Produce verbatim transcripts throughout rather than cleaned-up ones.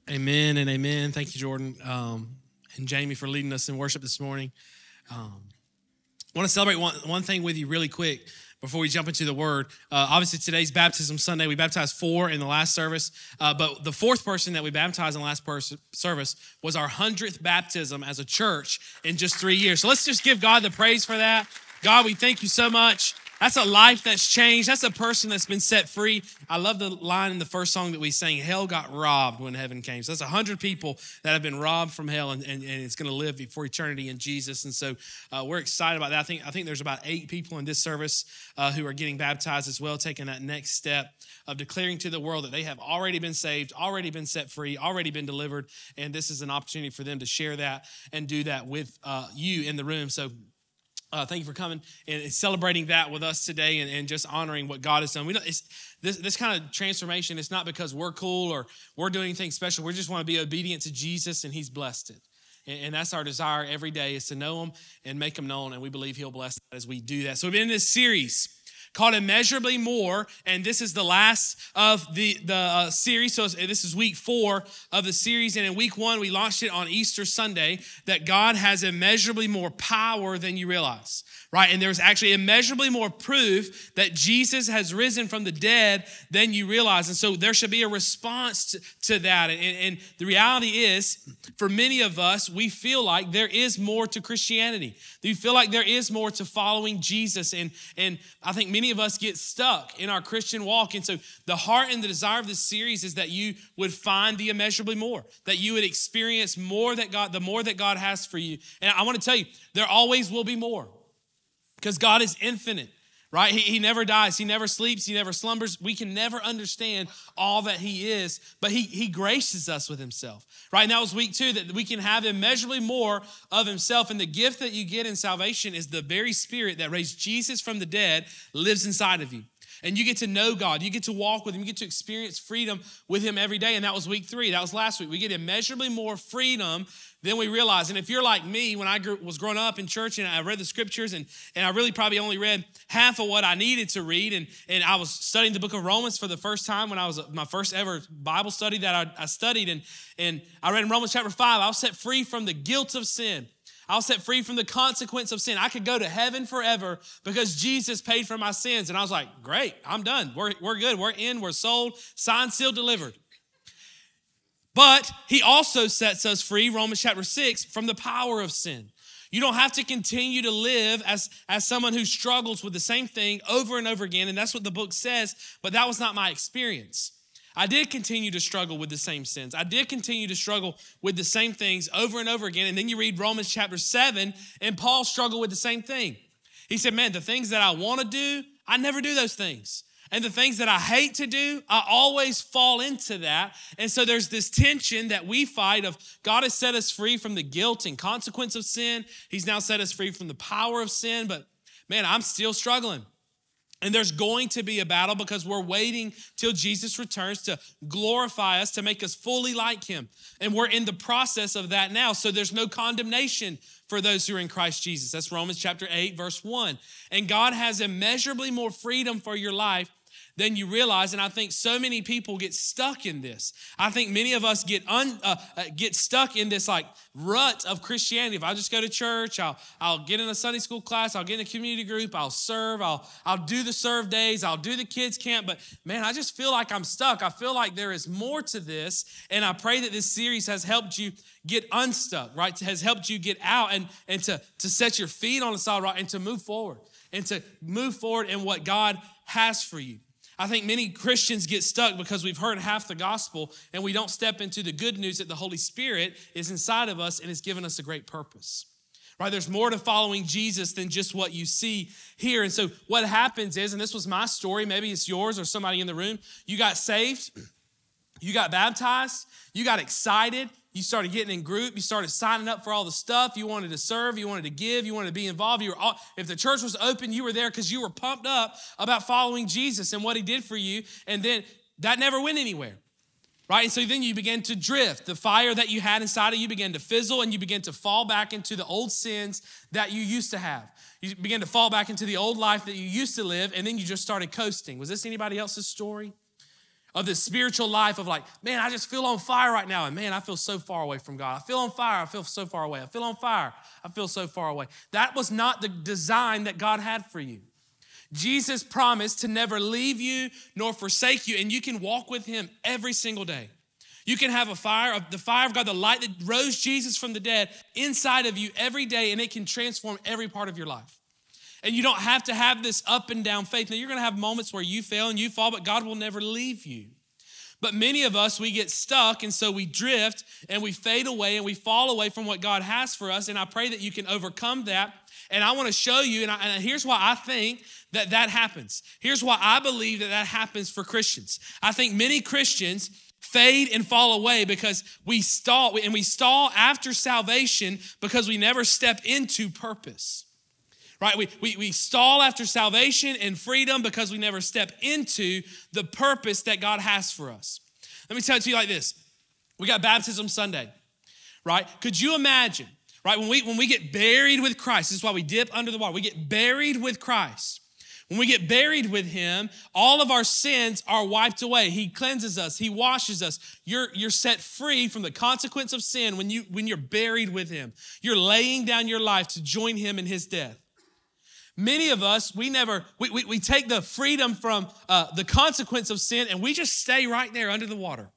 Amen and amen. Thank you, Jordan, um, and Jamie for leading us in worship this morning. Um, I want to celebrate one, one thing with you really quick before we jump into the word. Uh, obviously, today's Baptism Sunday. We baptized four in the last service, uh, but the fourth person that we baptized in the last pers- service was our hundredth baptism as a church in just three years. So let's just give God the praise for that. God, we thank you so much. That's a life that's changed. That's a person that's been set free. I love the line in the first song that we sang, hell got robbed when heaven came. So that's one hundred people that have been robbed from hell, and, and, and it's going to live for eternity in Jesus. And so uh, we're excited about that. I think I think there's about eight people in this service uh, who are getting baptized as well, taking that next step of declaring to the world that they have already been saved, already been set free, already been delivered. And this is an opportunity for them to share that and do that with uh, you in the room. So Uh, thank you for coming and celebrating that with us today, and, and just honoring what God has done. We don't, it's, this this kind of transformation, it's not because we're cool or we're doing anything special. We just want to be obedient to Jesus, and He's blessed it. And, and that's our desire every day, is to know Him and make Him known, and we believe He'll bless that as we do that. So we've been in this series called Immeasurably More, and this is the last of the, the uh, series. So this is week four of the series, and in week one, we launched it on Easter Sunday, that God has immeasurably more power than you realize, right? And there's actually immeasurably more proof that Jesus has risen from the dead than you realize, and so there should be a response to, to that, and, and the reality is, for many of us, we feel like there is more to Christianity. We feel like there is more to following Jesus, and, and I think many of us get stuck in our Christian walk. And so the heart and the desire of this series is that you would find the immeasurably more, that you would experience more that God, the more that God has for you. And I want to tell you, there always will be more, because God is infinite, right? He, he never dies. He never sleeps. He never slumbers. We can never understand all that He is, but he, he graces us with Himself, right? And that was week two, that we can have immeasurably more of Himself. And the gift that you get in salvation is the very Spirit that raised Jesus from the dead lives inside of you. And you get to know God. You get to walk with Him. You get to experience freedom with Him every day. And that was week three. That was last week. We get immeasurably more freedom than we realize. And if you're like me, when I grew, was growing up in church and I read the scriptures, and, and I really probably only read half of what I needed to read. And, and I was studying the book of Romans for the first time when I was my first ever Bible study that I, I studied. And, and I read in Romans chapter five, I was set free from the guilt of sin. I was set free from the consequence of sin. I could go to heaven forever because Jesus paid for my sins. And I was like, great, I'm done. We're, we're good. We're in. We're sold. Signed, sealed, delivered. But He also sets us free, Romans chapter six, from the power of sin. You don't have to continue to live as, as someone who struggles with the same thing over and over again. And that's what the book says. But that was not my experience. I did continue to struggle with the same sins. I did continue to struggle with the same things over and over again. And then you read Romans chapter seven, and Paul struggled with the same thing. He said, man, the things that I want to do, I never do those things. And the things that I hate to do, I always fall into that. And so there's this tension that we fight of God has set us free from the guilt and consequence of sin. He's now set us free from the power of sin. But man, I'm still struggling. And there's going to be a battle because we're waiting till Jesus returns to glorify us, to make us fully like Him. And we're in the process of that now. So there's no condemnation for those who are in Christ Jesus. That's Romans chapter eight, verse one. And God has immeasurably more freedom for your life than you realize. And I think so many people get stuck in this. I think many of us get un, uh, uh, get stuck in this like rut of Christianity. If I just go to church, I'll I'll get in a Sunday school class, I'll get in a community group, I'll serve, I'll I'll do the serve days, I'll do the kids camp. But man, I just feel like I'm stuck. I feel like there is more to this. And I pray that this series has helped you get unstuck, right? Has helped you get out and, and to, to set your feet on the solid rock and to move forward and to move forward in what God has for you. I think many Christians get stuck because we've heard half the gospel and we don't step into the good news that the Holy Spirit is inside of us and has given us a great purpose, right? There's more to following Jesus than just what you see here. And so what happens is, and this was my story, maybe it's yours or somebody in the room, you got saved, you got baptized, you got excited, you started getting in group. You started signing up for all the stuff. You wanted to serve. You wanted to give. You wanted to be involved. You were all, if the church was open, you were there because you were pumped up about following Jesus and what He did for you. And then that never went anywhere, right? And so then you began to drift. The fire that you had inside of you began to fizzle, and you began to fall back into the old sins that you used to have. You began to fall back into the old life that you used to live, and then you just started coasting. Was this anybody else's story? of this spiritual life of like, man, I just feel on fire right now. And man, I feel so far away from God. I feel on fire. I feel so far away. I feel on fire. I feel so far away. That was not the design that God had for you. Jesus promised to never leave you nor forsake you, and you can walk with him every single day. You can have a fire, of the fire of God, the light that rose Jesus from the dead inside of you every day, and it can transform every part of your life. And you don't have to have this up and down faith. Now, you're going to have moments where you fail and you fall, but God will never leave you. But many of us, we get stuck, and so we drift and we fade away and we fall away from what God has for us. And I pray that you can overcome that. And I want to show you, and, I, and here's why I think that that happens. Here's why I believe that that happens for Christians. I think many Christians fade and fall away because we stall, and we stall after salvation because we never step into purpose. Right? We, we, we stall after salvation and freedom because we never step into the purpose that God has for us. Let me tell it to you like this. We got Baptism Sunday, right? Could you imagine, right? When we, when we get buried with Christ, this is why we dip under the water. We get buried with Christ. When we get buried with him, all of our sins are wiped away. He cleanses us. He washes us. You're, you're set free from the consequence of sin when, you, when you're buried with him. You're laying down your life to join him in his death. Many of us, we never, we, we, we take the freedom from uh, the consequence of sin and we just stay right there under the water.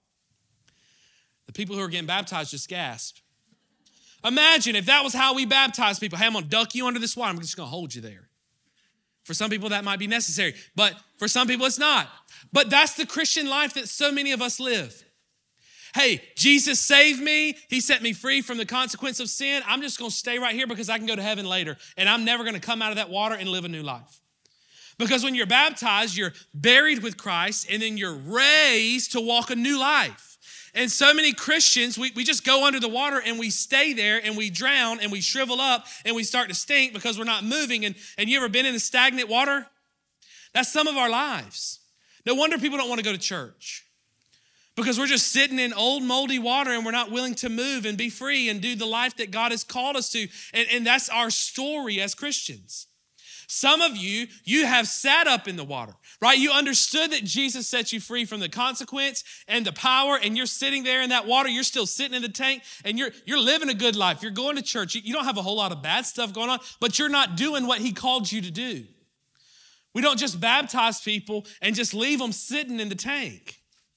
The people who are getting baptized just gasp. Imagine if that was how we baptize people. Hey, I'm gonna duck you under this water. I'm just gonna hold you there. For some people that might be necessary, but for some people it's not. But that's the Christian life that so many of us live. Hey, Jesus saved me. He set me free from the consequence of sin. I'm just going to stay right here because I can go to heaven later. And I'm never going to come out of that water and live a new life. Because when you're baptized, you're buried with Christ and then you're raised to walk a new life. And so many Christians, we, we just go under the water and we stay there and we drown and we shrivel up and we start to stink because we're not moving. And, and you ever been in the stagnant water? That's some of our lives. No wonder people don't want to go to church. Because we're just sitting in old moldy water and we're not willing to move and be free and do the life that God has called us to. And, and that's our story as Christians. Some of you, you have sat up in the water, right? You understood that Jesus set you free from the consequence and the power, and you're sitting there in that water. You're still sitting in the tank and you're, you're living a good life. You're going to church. You, you don't have a whole lot of bad stuff going on, but you're not doing what he called you to do. We don't just baptize people and just leave them sitting in the tank.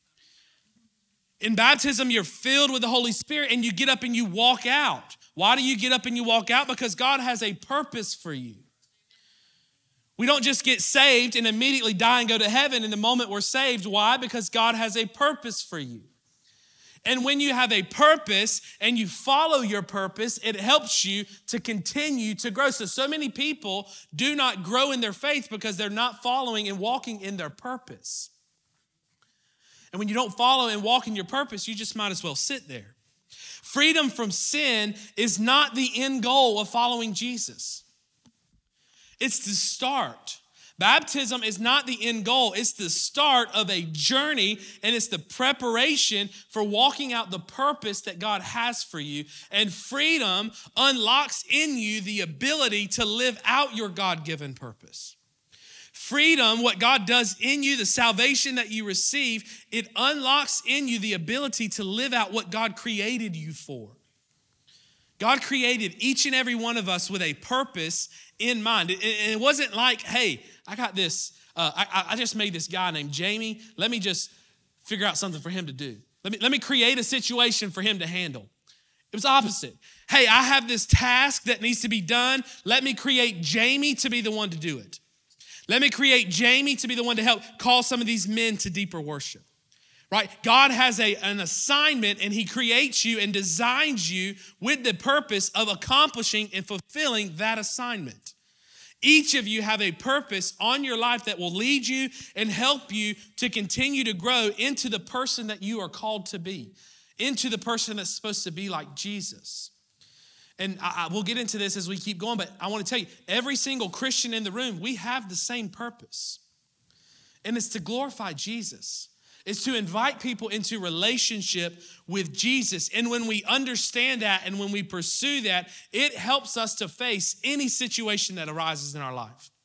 In baptism, you're filled with the Holy Spirit and you get up and you walk out. Why do you get up and you walk out? Because God has a purpose for you. We don't just get saved and immediately die and go to heaven in the moment we're saved. Why? Because God has a purpose for you. And when you have a purpose and you follow your purpose, it helps you to continue to grow. So, so many people do not grow in their faith because they're not following and walking in their purpose. And when you don't follow and walk in your purpose, you just might as well sit there. Freedom from sin is not the end goal of following Jesus. It's the start. Baptism is not the end goal. It's the start of a journey, and it's the preparation for walking out the purpose that God has for you. And freedom unlocks in you the ability to live out your God-given purpose. Freedom, what God does in you, the salvation that you receive, it unlocks in you the ability to live out what God created you for. God created each and every one of us with a purpose in mind. And it wasn't like, hey, I got this, uh, I, I just made this guy named Jamie. Let me just figure out something for him to do. Let me, let me create a situation for him to handle. It was opposite. Hey, I have this task that needs to be done. Let me create Jamie to be the one to do it. Let me create Jamie to be the one to help call some of these men to deeper worship, right? God has a, an assignment and he creates you and designs you with the purpose of accomplishing and fulfilling that assignment. Each of you have a purpose on your life that will lead you and help you to continue to grow into the person that you are called to be, into the person that's supposed to be like Jesus. And I, I, we'll get into this as we keep going, but I want to tell you, every single Christian in the room, we have the same purpose. And it's to glorify Jesus. It's to invite people into relationship with Jesus. And when we understand that and when we pursue that, it helps us to face any situation that arises in our life.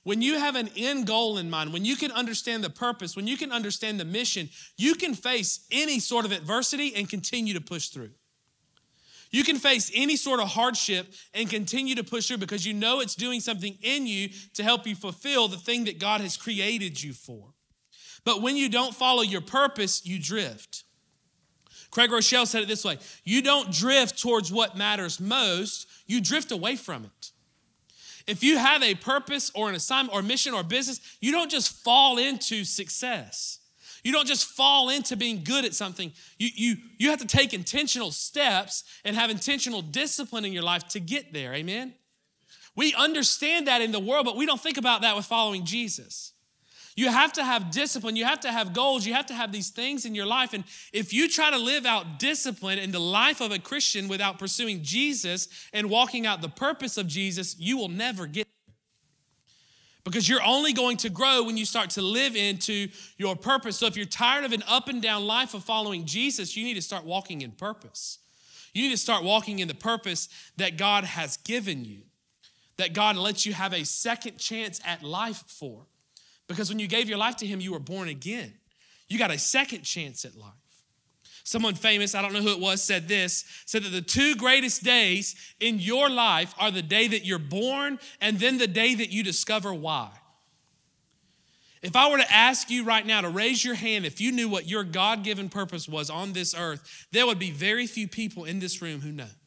When you have an end goal in mind, when you can understand the purpose, when you can understand the mission, you can face any sort of adversity and continue to push through. You can face any sort of hardship and continue to push through because you know it's doing something in you to help you fulfill the thing that God has created you for. But when you don't follow your purpose, you drift. Craig Rochelle said it this way: you don't drift towards what matters most, you drift away from it. If you have a purpose or an assignment or mission or business, you don't just fall into success. You don't just fall into being good at something. You, you, you have to take intentional steps and have intentional discipline in your life to get there, amen? We understand that in the world, but we don't think about that with following Jesus. You have to have discipline. You have to have goals. You have to have these things in your life. And if you try to live out discipline in the life of a Christian without pursuing Jesus and walking out the purpose of Jesus, you will never get there. Because you're only going to grow when you start to live into your purpose. So if you're tired of an up and down life of following Jesus, you need to start walking in purpose. You need to start walking in the purpose that God has given you, that God lets you have a second chance at life for. Because when you gave your life to him, you were born again. You got a second chance at life. Someone famous, I don't know who it was, said this, said that the two greatest days in your life are the day that you're born and then the day that you discover why. If I were to ask you right now to raise your hand if you knew what your God-given purpose was on this earth, there would be very few people in this room who know.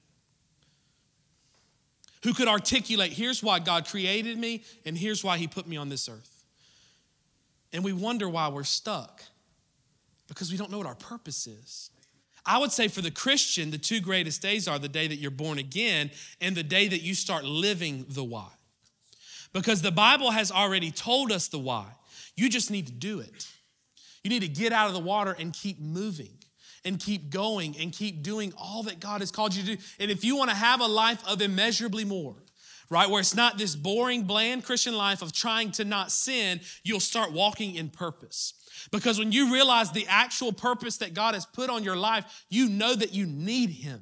Who could articulate, here's why God created me and here's why he put me on this earth. And we wonder why we're stuck, because we don't know what our purpose is. I would say for the Christian, the two greatest days are the day that you're born again and the day that you start living the why. Because the Bible has already told us the why. You just need to do it. You need to get out of the water and keep moving and keep going and keep doing all that God has called you to do. And if you want to have a life of immeasurably more, right, where it's not this boring, bland Christian life of trying to not sin, you'll start walking in purpose. Because when you realize the actual purpose that God has put on your life, you know that you need him.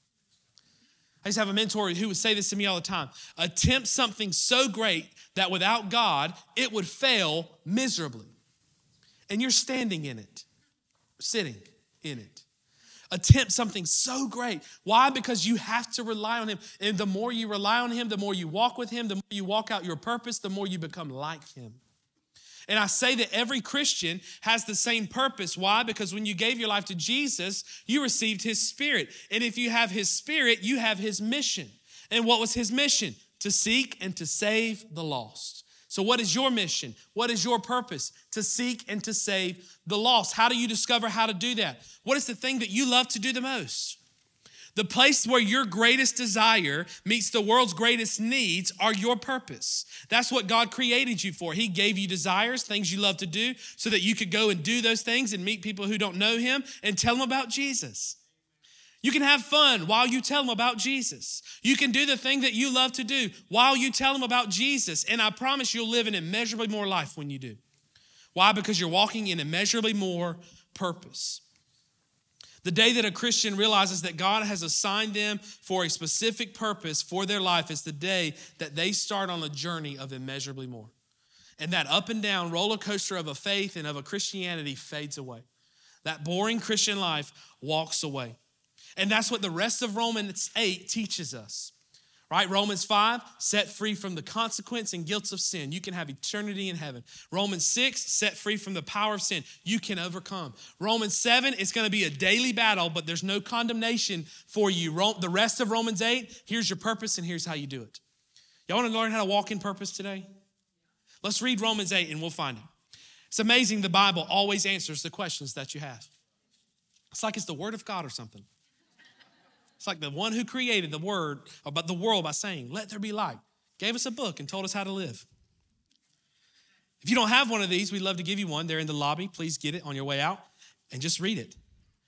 I used to have a mentor who would say this to me all the time: attempt something so great that without God, it would fail miserably. And you're standing in it, sitting in it. Attempt something so great. Why? Because you have to rely on him. And the more you rely on him, the more you walk with him, the more you walk out your purpose, the more you become like him. And I say that every Christian has the same purpose. Why? Because when you gave your life to Jesus, you received his spirit. And if you have his spirit, you have his mission. And what was his mission? To seek and to save the lost. So what is your mission? What is your purpose? To seek and to save the lost. How do you discover how to do that? What is the thing that you love to do the most? The place where your greatest desire meets the world's greatest needs are your purpose. That's what God created you for. He gave you desires, things you love to do, so that you could go and do those things and meet people who don't know him and tell them about Jesus. You can have fun while you tell them about Jesus. You can do the thing that you love to do while you tell them about Jesus. And I promise you'll live an immeasurably more life when you do. Why? Because you're walking in immeasurably more purpose. The day that a Christian realizes that God has assigned them for a specific purpose for their life is the day that they start on a journey of immeasurably more. And that up and down roller coaster of a faith and of a Christianity fades away. That boring Christian life walks away. And that's what the rest of Romans eight teaches us, right? Romans five, set free from the consequence and guilt of sin. You can have eternity in heaven. Romans six, set free from the power of sin. You can overcome. Romans seven, it's going to be a daily battle, but there's no condemnation for you. The rest of Romans eight, here's your purpose and here's how you do it. Y'all want to learn how to walk in purpose today? Let's read Romans eight and we'll find it. It's amazing the Bible always answers the questions that you have. It's like it's the word of God or something. It's like the one who created the word about the world by saying, let there be light, gave us a book and told us how to live. If you don't have one of these, we'd love to give you one. They're in the lobby. Please get it on your way out and just read it.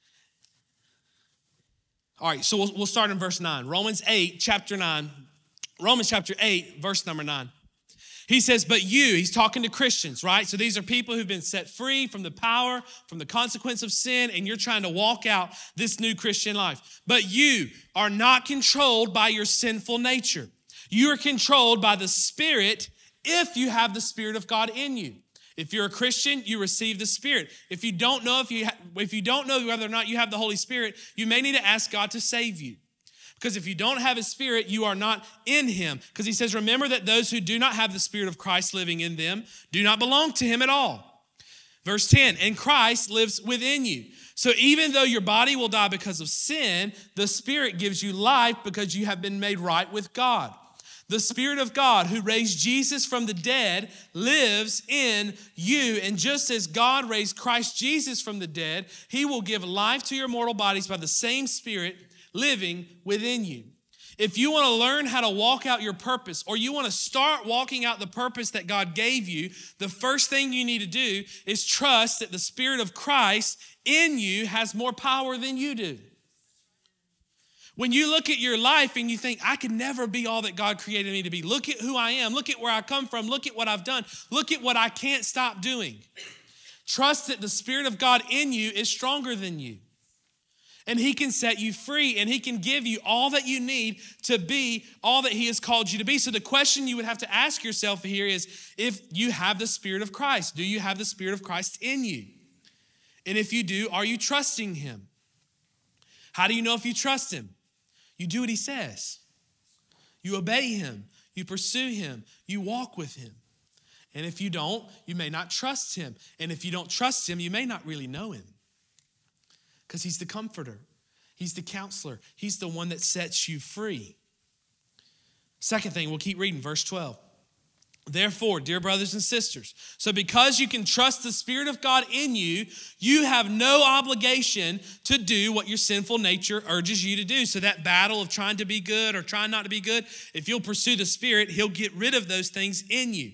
All right, so we'll, we'll start in verse nine. Romans eight, chapter nine. Romans chapter eight, verse number nine. He says, but you, he's talking to Christians, right? So these are people who've been set free from the power, from the consequence of sin, and you're trying to walk out this new Christian life. But you are not controlled by your sinful nature. You are controlled by the Spirit if you have the Spirit of God in you. If you're a Christian, you receive the Spirit. If you don't know if you ha- if you don't know whether or not you have the Holy Spirit, you may need to ask God to save you. Because if you don't have his Spirit, you are not in him. Because he says, remember that those who do not have the Spirit of Christ living in them do not belong to him at all. Verse ten, and Christ lives within you. So even though your body will die because of sin, the Spirit gives you life because you have been made right with God. The Spirit of God who raised Jesus from the dead lives in you. And just as God raised Christ Jesus from the dead, he will give life to your mortal bodies by the same Spirit living within you. If you want to learn how to walk out your purpose, or you want to start walking out the purpose that God gave you, the first thing you need to do is trust that the Spirit of Christ in you has more power than you do. When you look at your life and you think, I can never be all that God created me to be. Look at who I am. Look at where I come from. Look at what I've done. Look at what I can't stop doing. Trust that the Spirit of God in you is stronger than you. And he can set you free, and he can give you all that you need to be all that he has called you to be. So the question you would have to ask yourself here is, if you have the Spirit of Christ, do you have the Spirit of Christ in you? And if you do, are you trusting him? How do you know if you trust him? You do what he says. You obey him. You pursue him. You walk with him. And if you don't, you may not trust him. And if you don't trust him, you may not really know him. Because he's the comforter. He's the counselor. He's the one that sets you free. Second thing, we'll keep reading, verse twelve. Therefore, dear brothers and sisters, so because you can trust the Spirit of God in you, you have no obligation to do what your sinful nature urges you to do. So that battle of trying to be good or trying not to be good, if you'll pursue the Spirit, he'll get rid of those things in you.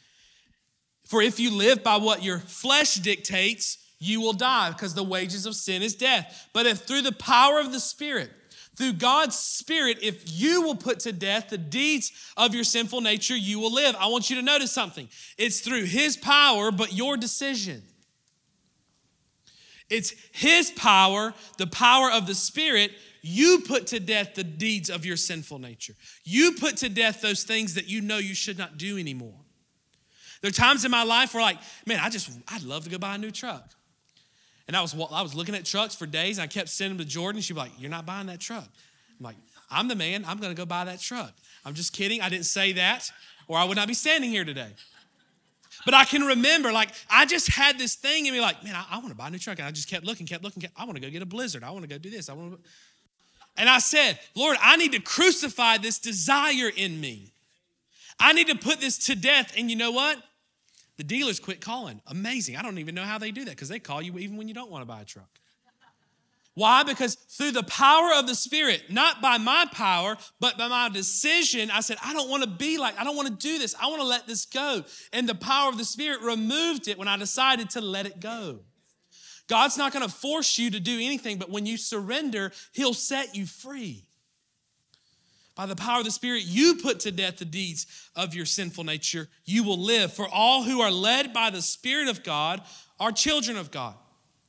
For if you live by what your flesh dictates, you will die, because the wages of sin is death. But if through the power of the Spirit, through God's Spirit, if you will put to death the deeds of your sinful nature, you will live. I want you to notice something. It's through his power, but your decision. It's his power, the power of the Spirit. You put to death the deeds of your sinful nature. You put to death those things that you know you should not do anymore. There are times in my life where, like, man, I just, I'd love to go buy a new truck. And I was I was looking at trucks for days, and I kept sending them to Jordan. She'd be like, you're not buying that truck. I'm like, I'm the man. I'm going to go buy that truck. I'm just kidding. I didn't say that, or I would not be standing here today. But I can remember, like, I just had this thing in me, like, man, I, I want to buy a new truck. And I just kept looking, kept looking. Kept, I want to go get a Blizzard. I want to go do this. I want to. And I said, Lord, I need to crucify this desire in me. I need to put this to death. And you know what? The dealers quit calling. Amazing. I don't even know how they do that, because they call you even when you don't want to buy a truck. Why? Because through the power of the Spirit, not by my power, but by my decision, I said, I don't want to be like, I don't want to do this. I want to let this go. And the power of the Spirit removed it when I decided to let it go. God's not going to force you to do anything, but when you surrender, he'll set you free. By the power of the Spirit, you put to death the deeds of your sinful nature. You will live. For all who are led by the Spirit of God are children of God.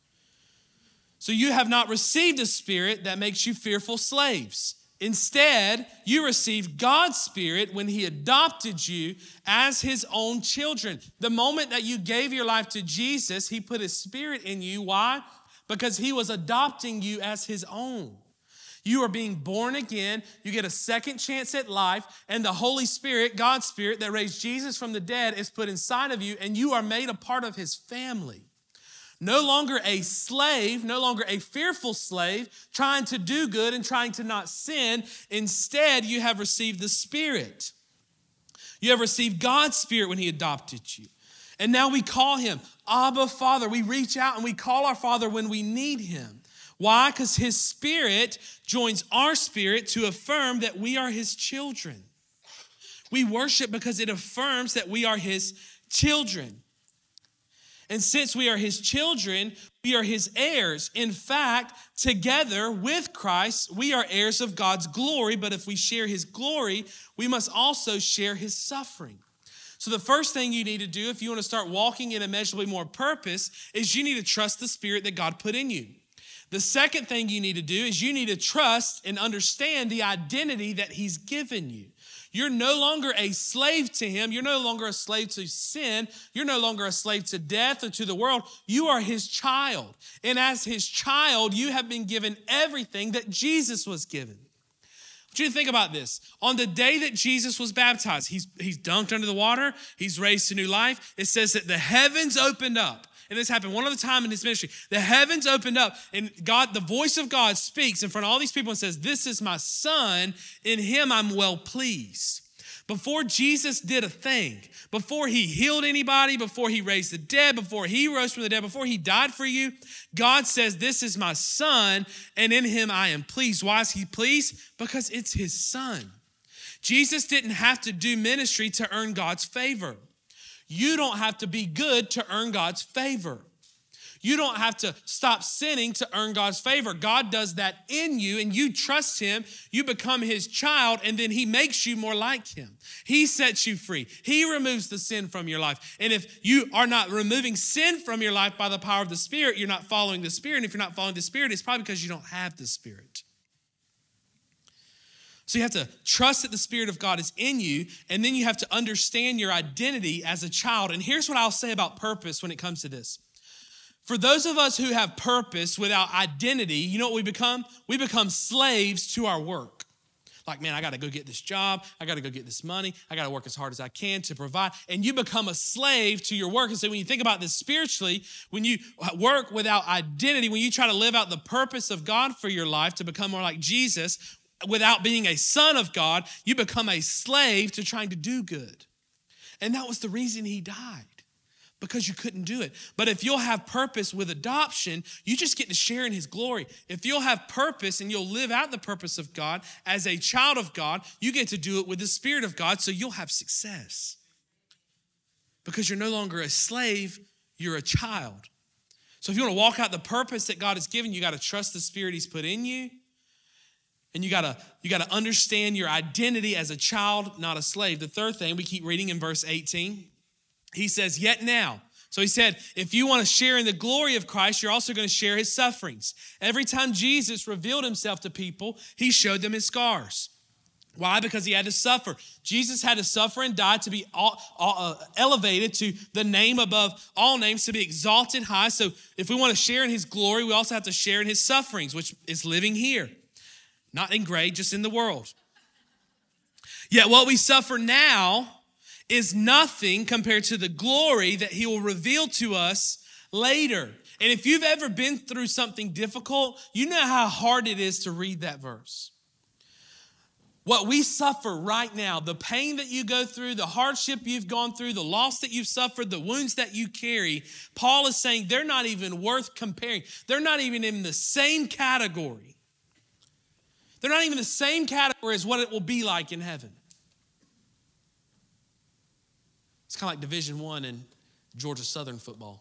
So you have not received a spirit that makes you fearful slaves. Instead, you received God's Spirit when he adopted you as his own children. The moment that you gave your life to Jesus, he put his Spirit in you. Why? Because he was adopting you as his own. You are being born again. You get a second chance at life, and the Holy Spirit, God's Spirit that raised Jesus from the dead, is put inside of you, and you are made a part of his family. No longer a slave, no longer a fearful slave, trying to do good and trying to not sin. Instead, you have received the Spirit. You have received God's Spirit when he adopted you. And now we call him Abba, Father. We reach out and we call our Father when we need him. Why? Because his Spirit joins our spirit to affirm that we are his children. We worship because it affirms that we are his children. And since we are his children, we are his heirs. In fact, together with Christ, we are heirs of God's glory. But if we share his glory, we must also share his suffering. So the first thing you need to do if you want to start walking in immeasurably more purpose is you need to trust the Spirit that God put in you. The second thing you need to do is you need to trust and understand the identity that he's given you. You're no longer a slave to him. You're no longer a slave to sin. You're no longer a slave to death or to the world. You are his child. And as his child, you have been given everything that Jesus was given. I want you to think about this. On the day that Jesus was baptized, he's, he's dunked under the water. He's raised to new life. It says that the heavens opened up. And this happened one other time in his ministry. The heavens opened up and God, the voice of God speaks in front of all these people and says, this is my son, in him I'm well pleased. Before Jesus did a thing, before he healed anybody, before he raised the dead, before he rose from the dead, before he died for you, God says, this is my son, and in him I am pleased. Why is he pleased? Because it's his son. Jesus didn't have to do ministry to earn God's favor. You don't have to be good to earn God's favor. You don't have to stop sinning to earn God's favor. God does that in you, and you trust him. You become his child, and then he makes you more like him. He sets you free. He removes the sin from your life. And if you are not removing sin from your life by the power of the Spirit, you're not following the Spirit. And if you're not following the Spirit, it's probably because you don't have the Spirit. So you have to trust that the Spirit of God is in you, and then you have to understand your identity as a child. And here's what I'll say about purpose when it comes to this. For those of us who have purpose without identity, you know what we become? We become slaves to our work. Like, man, I got to go get this job. I got to go get this money. I got to work as hard as I can to provide. And you become a slave to your work. And so when you think about this spiritually, when you work without identity, when you try to live out the purpose of God for your life to become more like Jesus, without being a son of God, you become a slave to trying to do good. And that was the reason he died, because you couldn't do it. But if you'll have purpose with adoption, you just get to share in his glory. If you'll have purpose and you'll live out the purpose of God as a child of God, you get to do it with the Spirit of God, so you'll have success. Because you're no longer a slave, you're a child. So if you want to walk out the purpose that God has given you, you got to trust the Spirit he's put in you. And you gotta, you gotta understand your identity as a child, not a slave. The third thing, we keep reading in verse eighteen. He says, yet now. So he said, if you want to share in the glory of Christ, you're also going to share his sufferings. Every time Jesus revealed himself to people, he showed them his scars. Why? Because he had to suffer. Jesus had to suffer and die to be all, all, uh, elevated to the name above all names, to be exalted high. So if we want to share in his glory, we also have to share in his sufferings, which is living here. Not in gray, just in the world. Yet what we suffer now is nothing compared to the glory that he will reveal to us later. And if you've ever been through something difficult, you know how hard it is to read that verse. What we suffer right now, the pain that you go through, the hardship you've gone through, the loss that you've suffered, the wounds that you carry, Paul is saying they're not even worth comparing. They're not even in the same category. They're not even the same category as what it will be like in heaven. It's kind of like Division One in Georgia Southern football.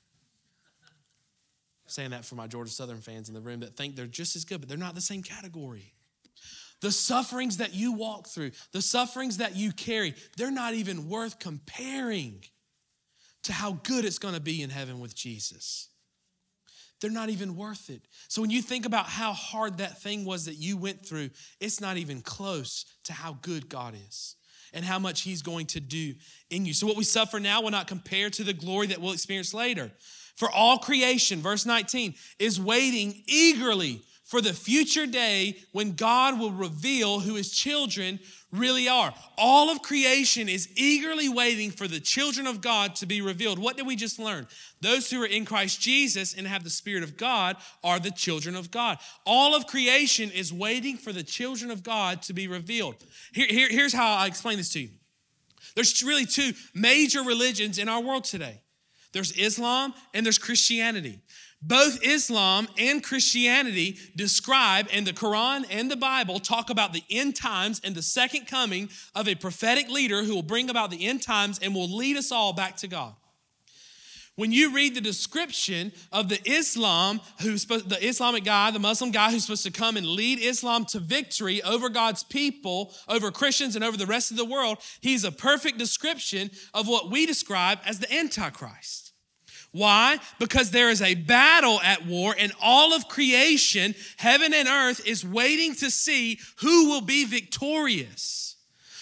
I'm saying that for my Georgia Southern fans in the room that think they're just as good, but they're not the same category. The sufferings that you walk through, the sufferings that you carry, they're not even worth comparing to how good it's going to be in heaven with Jesus. They're not even worth it. So when you think about how hard that thing was that you went through, it's not even close to how good God is and how much he's going to do in you. So what we suffer now will not compare to the glory that we'll experience later. For all creation, verse nineteen, is waiting eagerly for the future day when God will reveal who his children really are. All of creation is eagerly waiting for the children of God to be revealed. What did we just learn? Those who are in Christ Jesus and have the Spirit of God are the children of God. All of creation is waiting for the children of God to be revealed. Here, here, here's how I explain this to you. There's really two major religions in our world today. There's Islam and there's Christianity. Both Islam and Christianity describe, and the Quran and the Bible talk about the end times and the second coming of a prophetic leader who will bring about the end times and will lead us all back to God. When you read the description of the Islam, who's supposed, the Islamic guy, the Muslim guy who's supposed to come and lead Islam to victory over God's people, over Christians and over the rest of the world, he's a perfect description of what we describe as the Antichrist. Why? Because there is a battle at war, and all of creation, heaven and earth, is waiting to see who will be victorious.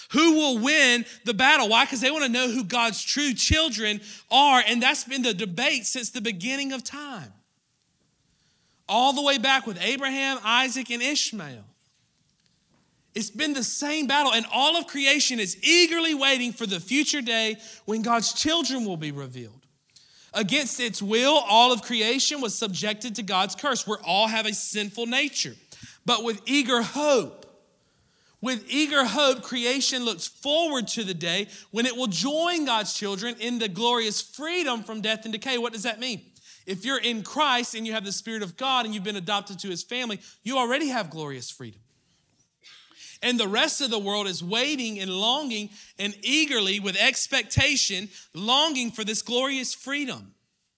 Who will win the battle? Why? Because they want to know who God's true children are. And that's been the debate since the beginning of time. All the way back with Abraham, Isaac, and Ishmael. It's been the same battle. And all of creation is eagerly waiting for the future day when God's children will be revealed. Against its will, all of creation was subjected to God's curse. We all have a sinful nature. But with eager hope, With eager hope, creation looks forward to the day when it will join God's children in the glorious freedom from death and decay. What does that mean? If you're in Christ and you have the Spirit of God and you've been adopted to his family, you already have glorious freedom. And the rest of the world is waiting and longing and eagerly with expectation, longing for this glorious freedom.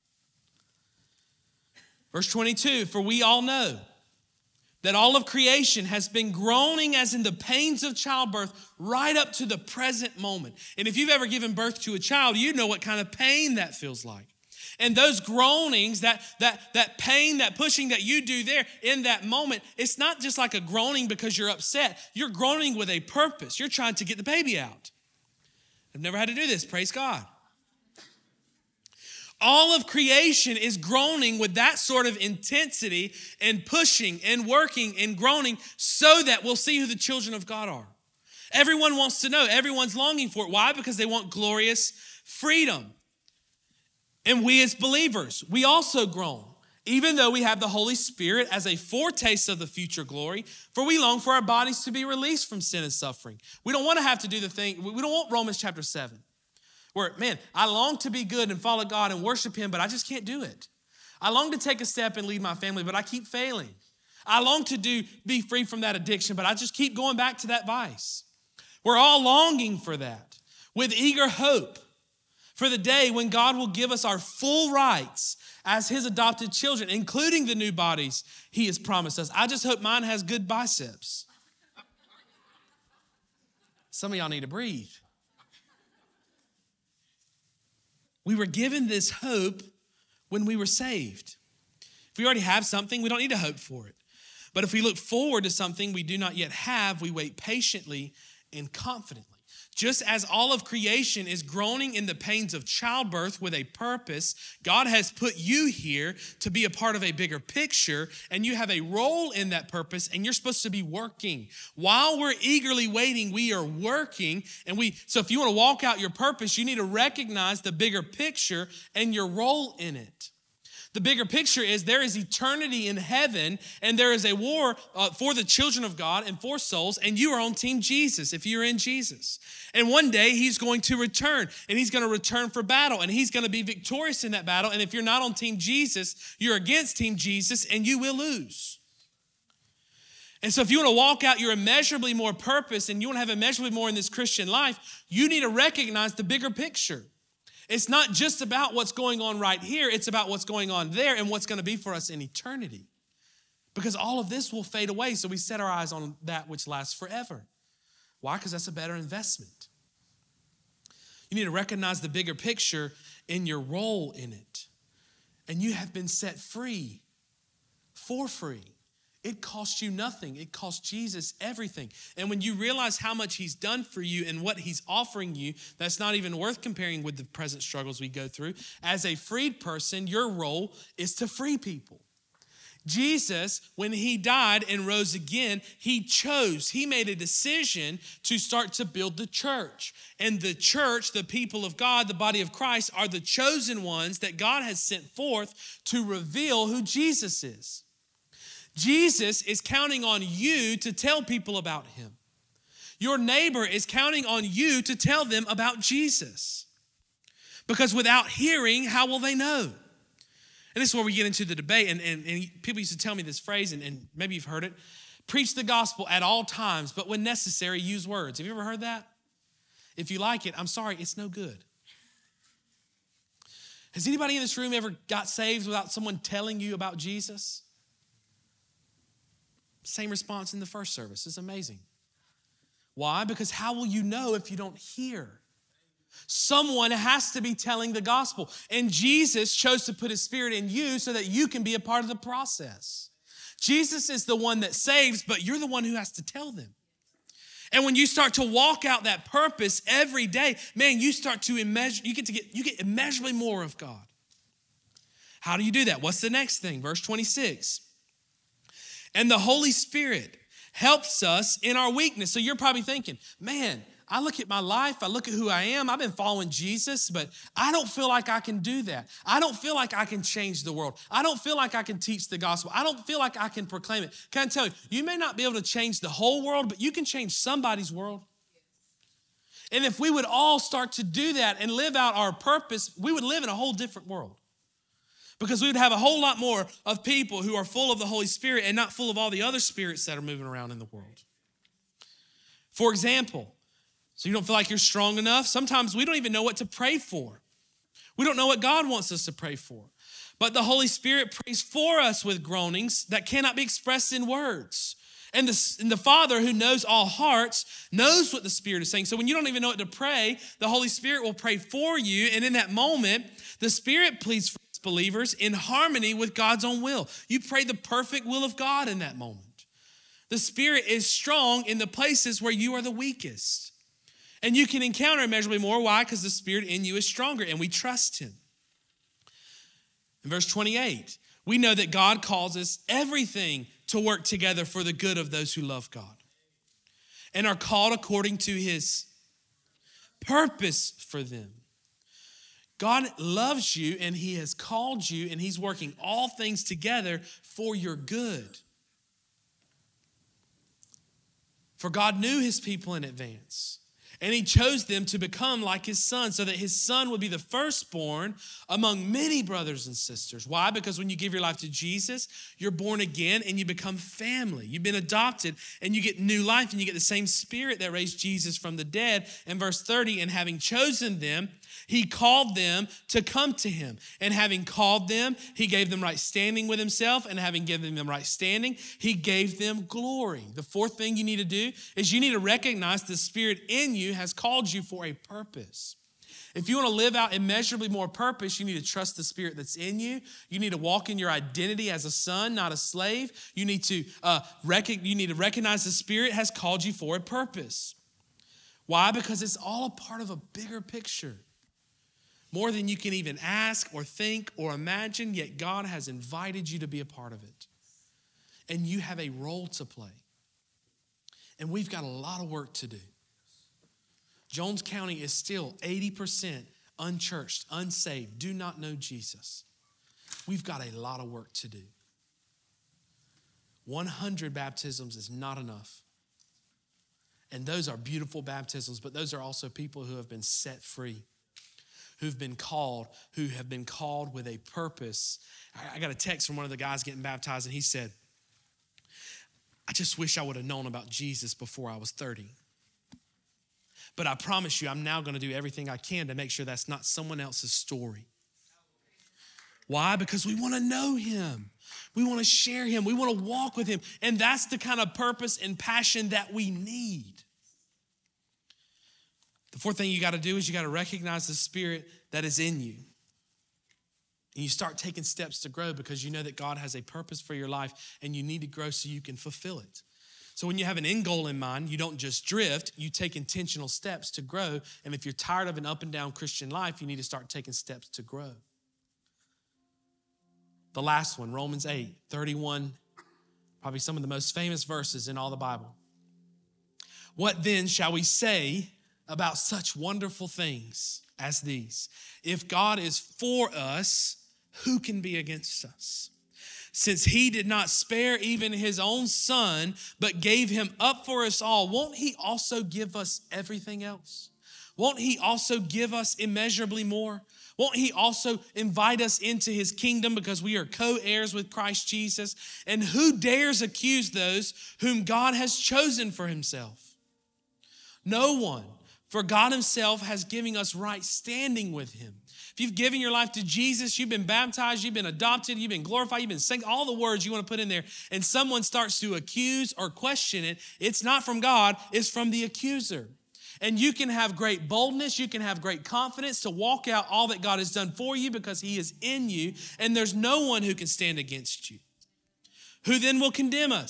Verse twenty-two, for we all know that all of creation has been groaning as in the pains of childbirth right up to the present moment. And if you've ever given birth to a child, you know what kind of pain that feels like. And those groanings, that, that, that pain, that pushing that you do there in that moment, it's not just like a groaning because you're upset. You're groaning with a purpose. You're trying to get the baby out. I've never had to do this, praise God. All of creation is groaning with that sort of intensity and pushing and working and groaning so that we'll see who the children of God are. Everyone wants to know. Everyone's longing for it. Why? Because they want glorious freedom. And we as believers, we also groan, even though we have the Holy Spirit as a foretaste of the future glory, for we long for our bodies to be released from sin and suffering. We don't want to have to do the thing. We don't want Romans chapter seven. Where, man, I long to be good and follow God and worship him, but I just can't do it. I long to take a step and lead my family, but I keep failing. I long to do be free from that addiction, but I just keep going back to that vice. We're all longing for that with eager hope for the day when God will give us our full rights as his adopted children, including the new bodies he has promised us. I just hope mine has good biceps. Some of y'all need to breathe. We were given this hope when we were saved. If we already have something, we don't need to hope for it. But if we look forward to something we do not yet have, we wait patiently and confidently. Just as all of creation is groaning in the pains of childbirth with a purpose, God has put you here to be a part of a bigger picture, and you have a role in that purpose, and you're supposed to be working. While we're eagerly waiting, we are working, and we. So if you want to walk out your purpose, you need to recognize the bigger picture and your role in it. The bigger picture is there is eternity in heaven, and there is a war uh, for the children of God and for souls, and you are on Team Jesus if you're in Jesus. And one day he's going to return, and he's going to return for battle, and he's going to be victorious in that battle. And if you're not on Team Jesus, you're against Team Jesus, and you will lose. And so if you want to walk out your immeasurably more purpose, and you want to have immeasurably more in this Christian life, you need to recognize the bigger picture. It's not just about what's going on right here. It's about what's going on there and what's going to be for us in eternity. Because all of this will fade away, so we set our eyes on that which lasts forever. Why? Because that's a better investment. You need to recognize the bigger picture in your role in it. And you have been set free for free. It costs you nothing. It costs Jesus everything. And when you realize how much he's done for you and what he's offering you, that's not even worth comparing with the present struggles we go through. As a freed person, your role is to free people. Jesus, when he died and rose again, he chose, he made a decision to start to build the church. And the church, the people of God, the body of Christ, are the chosen ones that God has sent forth to reveal who Jesus is. Jesus is counting on you to tell people about him. Your neighbor is counting on you to tell them about Jesus. Because without hearing, how will they know? And this is where we get into the debate. And, and, and people used to tell me this phrase, and, and maybe you've heard it. Preach the gospel at all times, but when necessary, use words. Have you ever heard that? If you like it, I'm sorry, it's no good. Has anybody in this room ever got saved without someone telling you about Jesus? Same response in the first service. It's amazing. Why? Because how will you know if you don't hear? Someone has to be telling the gospel. And Jesus chose to put his spirit in you so that you can be a part of the process. Jesus is the one that saves, but you're the one who has to tell them. And when you start to walk out that purpose every day, man, you start to immeasure, you get to get, you get immeasurably more of God. How do you do that? What's the next thing? Verse twenty-six. And the Holy Spirit helps us in our weakness. So you're probably thinking, man, I look at my life, I look at who I am, I've been following Jesus, but I don't feel like I can do that. I don't feel like I can change the world. I don't feel like I can teach the gospel. I don't feel like I can proclaim it. Can I tell you, you may not be able to change the whole world, but you can change somebody's world. And if we would all start to do that and live out our purpose, we would live in a whole different world. Because we would have a whole lot more of people who are full of the Holy Spirit and not full of all the other spirits that are moving around in the world. For example, so you don't feel like you're strong enough. Sometimes we don't even know what to pray for. We don't know what God wants us to pray for. But the Holy Spirit prays for us with groanings that cannot be expressed in words. And the, and the Father who knows all hearts knows what the Spirit is saying. So when you don't even know what to pray, the Holy Spirit will pray for you. And in that moment, the Spirit pleads for us believers in harmony with God's own will. You pray the perfect will of God in that moment. The Spirit is strong in the places where you are the weakest. And you can encounter immeasurably more. Why? Because the Spirit in you is stronger and we trust him. In verse twenty-eight, we know that God causes everything to work together for the good of those who love God and are called according to his purpose for them. God loves you and he has called you and he's working all things together for your good. For God knew his people in advance. And he chose them to become like his son so that his son would be the firstborn among many brothers and sisters. Why? Because when you give your life to Jesus, you're born again and you become family. You've been adopted and you get new life and you get the same Spirit that raised Jesus from the dead. In verse thirty, and having chosen them, he called them to come to him. And having called them, he gave them right standing with himself. And having given them right standing, he gave them glory. The fourth thing you need to do is you need to recognize the Spirit in you has called you for a purpose. If you want to live out immeasurably more purpose, you need to trust the Spirit that's in you. You need to walk in your identity as a son, not a slave. You need to uh, rec- you need to recognize the Spirit has called you for a purpose. Why? Because it's all a part of a bigger picture. More than you can even ask or think or imagine, yet God has invited you to be a part of it. And you have a role to play. And we've got a lot of work to do. Jones County is still eighty percent unchurched, unsaved, do not know Jesus. We've got a lot of work to do. one hundred baptisms is not enough. And those are beautiful baptisms, but those are also people who have been set free, who've been called, who have been called with a purpose. I got a text from one of the guys getting baptized, and he said, I just wish I would have known about Jesus before I was thirty. But I promise you, I'm now going to do everything I can to make sure that's not someone else's story. Why? Because we want to know him. We want to share him. We want to walk with him. And that's the kind of purpose and passion that we need. The fourth thing you got to do is you got to recognize the Spirit that is in you. And you start taking steps to grow because you know that God has a purpose for your life and you need to grow so you can fulfill it. So when you have an end goal in mind, you don't just drift, you take intentional steps to grow. And if you're tired of an up and down Christian life, you need to start taking steps to grow. The last one, Romans eight, thirty-one, probably some of the most famous verses in all the Bible. What then shall we say about such wonderful things as these? If God is for us, who can be against us? Since he did not spare even his own son, but gave him up for us all, won't he also give us everything else? Won't he also give us immeasurably more? Won't he also invite us into his kingdom because we are co-heirs with Christ Jesus? And who dares accuse those whom God has chosen for himself? No one. For God himself has given us right standing with him. If you've given your life to Jesus, you've been baptized, you've been adopted, you've been glorified, you've been singing, all the words you want to put in there, and someone starts to accuse or question it, it's not from God, it's from the accuser. And you can have great boldness, you can have great confidence to walk out all that God has done for you because he is in you, and there's no one who can stand against you. Who then will condemn us?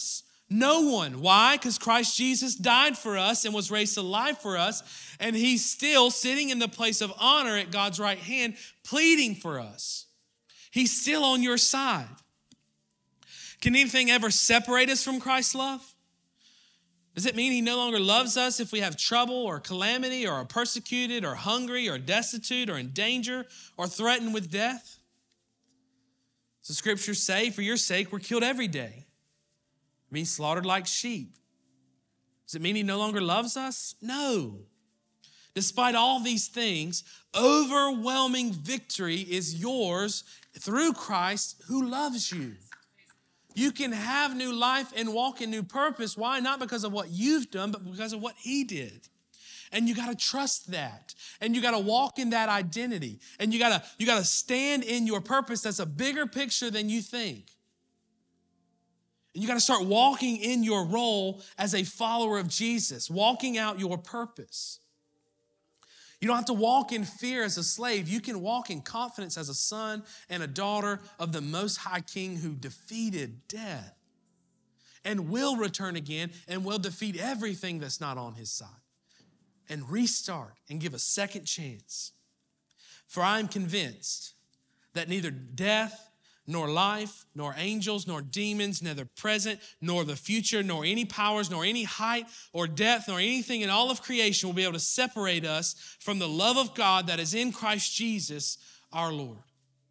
No one. Why? Because Christ Jesus died for us and was raised to life for us, and he's still sitting in the place of honor at God's right hand, pleading for us. He's still on your side. Can anything ever separate us from Christ's love? Does it mean he no longer loves us if we have trouble or calamity or are persecuted or hungry or destitute or in danger or threatened with death? So scriptures say, for your sake, we're killed every day. It means slaughtered like sheep. Does it mean he no longer loves us? No. Despite all these things, overwhelming victory is yours through Christ who loves you. You can have new life and walk in new purpose. Why? Not because of what you've done, but because of what he did. And you got to trust that. And you got to walk in that identity. And you got to you got to stand in your purpose that's a bigger picture than you think. And you got to start walking in your role as a follower of Jesus, walking out your purpose. You don't have to walk in fear as a slave. You can walk in confidence as a son and a daughter of the Most High King who defeated death and will return again and will defeat everything that's not on his side and restart and give a second chance. For I am convinced that neither death, nor life, nor angels, nor demons, neither present, nor the future, nor any powers, nor any height or depth, nor anything in all of creation will be able to separate us from the love of God that is in Christ Jesus, our Lord.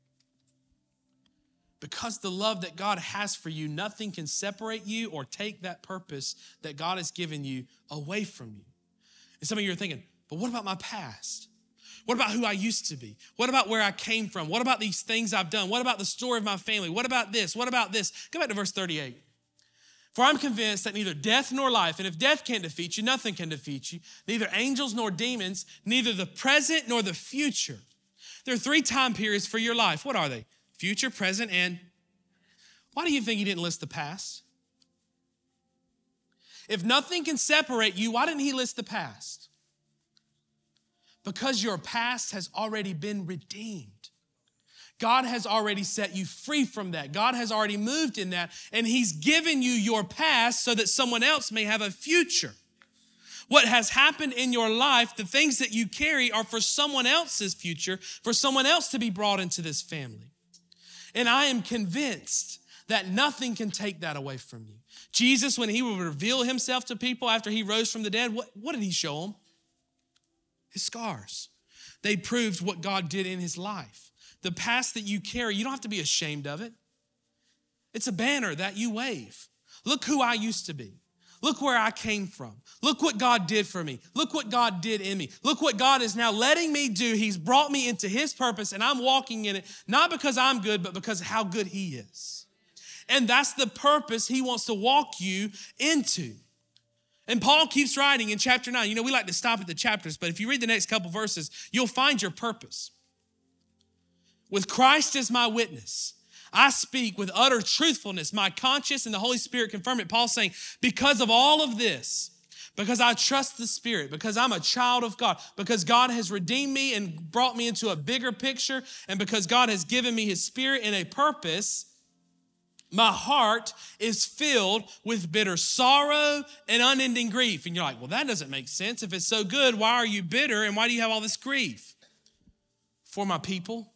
Because the love that God has for you, nothing can separate you or take that purpose that God has given you away from you. And some of you are thinking, but what about my past? What about who I used to be? What about where I came from? What about these things I've done? What about the story of my family? What about this? What about this? Go back to verse thirty-eight. For I'm convinced that neither death nor life, and if death can't defeat you, nothing can defeat you, neither angels nor demons, neither the present nor the future. There are three time periods for your life. What are they? Future, present, and why do you think he didn't list the past? If nothing can separate you, why didn't he list the past? Because your past has already been redeemed. God has already set you free from that. God has already moved in that, and he's given you your past so that someone else may have a future. What has happened in your life, the things that you carry are for someone else's future, for someone else to be brought into this family. And I am convinced that nothing can take that away from you. Jesus, when he would reveal himself to people after he rose from the dead, what, what did he show them? His scars. They proved what God did in his life. The past that you carry, you don't have to be ashamed of it. It's a banner that you wave. Look who I used to be. Look where I came from. Look what God did for me. Look what God did in me. Look what God is now letting me do. He's brought me into his purpose, and I'm walking in it, not because I'm good, but because of how good he is. And that's the purpose he wants to walk you into. And Paul keeps writing in chapter nine. You know, we like to stop at the chapters, but if you read the next couple verses, you'll find your purpose. With Christ as my witness, I speak with utter truthfulness. My conscience and the Holy Spirit confirm it. Paul's saying, because of all of this, because I trust the Spirit, because I'm a child of God, because God has redeemed me and brought me into a bigger picture, and because God has given me his Spirit and a purpose, my heart is filled with bitter sorrow and unending grief. And you're like, well, that doesn't make sense. If it's so good, why are you bitter and why do you have all this grief? For my people.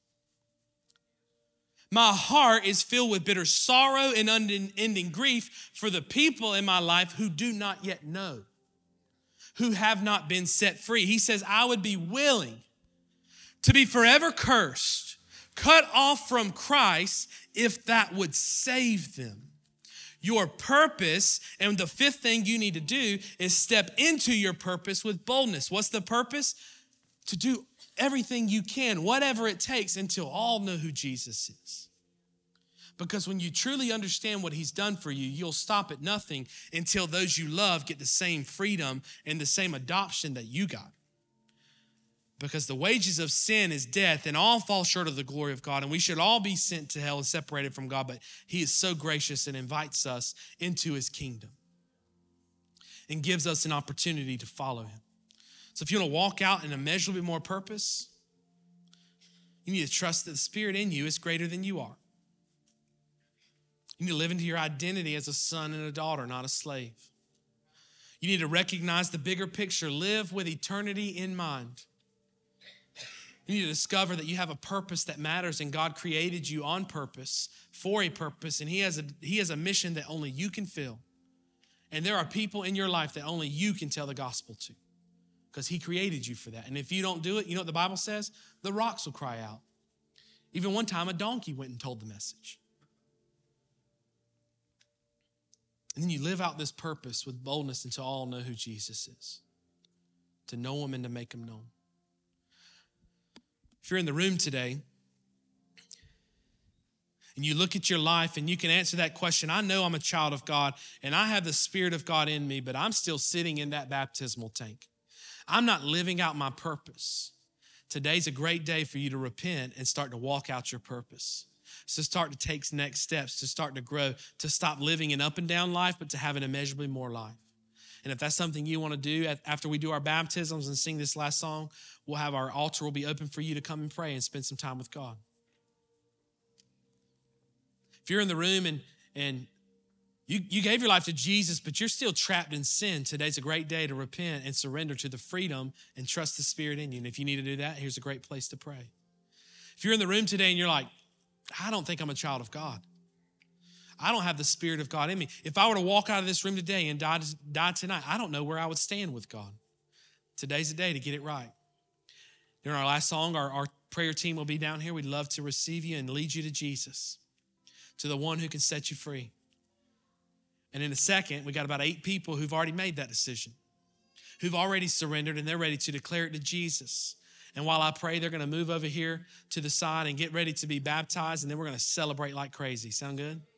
My heart is filled with bitter sorrow and unending grief for the people in my life who do not yet know, who have not been set free. He says, I would be willing to be forever cursed, cut off from Christ, if that would save them. Your purpose, and the fifth thing you need to do is step into your purpose with boldness. What's the purpose? To do everything you can, whatever it takes, until all know who Jesus is. Because when you truly understand what he's done for you, you'll stop at nothing until those you love get the same freedom and the same adoption that you got. Because the wages of sin is death, and all fall short of the glory of God. And we should all be sent to hell and separated from God. But he is so gracious and invites us into his kingdom and gives us an opportunity to follow him. So if you want to walk out in immeasurably more purpose, you need to trust that the Spirit in you is greater than you are. You You need to live into your identity as a son and a daughter, not a slave. You need to recognize the bigger picture. Live with eternity in mind. You need to discover that you have a purpose that matters, and God created you on purpose, for a purpose, and he has a, he has a mission that only you can fill. And there are people in your life that only you can tell the gospel to, because he created you for that. And if you don't do it, you know what the Bible says? The rocks will cry out. Even one time, a donkey went and told the message. And then you live out this purpose with boldness until all know who Jesus is, to know him and to make him known. If you're in the room today and you look at your life and you can answer that question, I know I'm a child of God and I have the Spirit of God in me, but I'm still sitting in that baptismal tank. I'm not living out my purpose. Today's a great day for you to repent and start to walk out your purpose. So start to take next steps, to start to grow, to stop living an up and down life, but to have an immeasurably more life. And if that's something you want to do after we do our baptisms and sing this last song, we'll have our altar will be open for you to come and pray and spend some time with God. If you're in the room and, and you, you gave your life to Jesus, but you're still trapped in sin, today's a great day to repent and surrender to the freedom and trust the Spirit in you. And if you need to do that, here's a great place to pray. If you're in the room today and you're like, I don't think I'm a child of God. I don't have the Spirit of God in me. If I were to walk out of this room today and die, die tonight, I don't know where I would stand with God. Today's the day to get it right. During our last song, our, our prayer team will be down here. We'd love to receive you and lead you to Jesus, to the one who can set you free. And in a second, we got about eight people who've already made that decision, who've already surrendered, and they're ready to declare it to Jesus. And while I pray, they're going to move over here to the side and get ready to be baptized, and then we're going to celebrate like crazy. Sound good?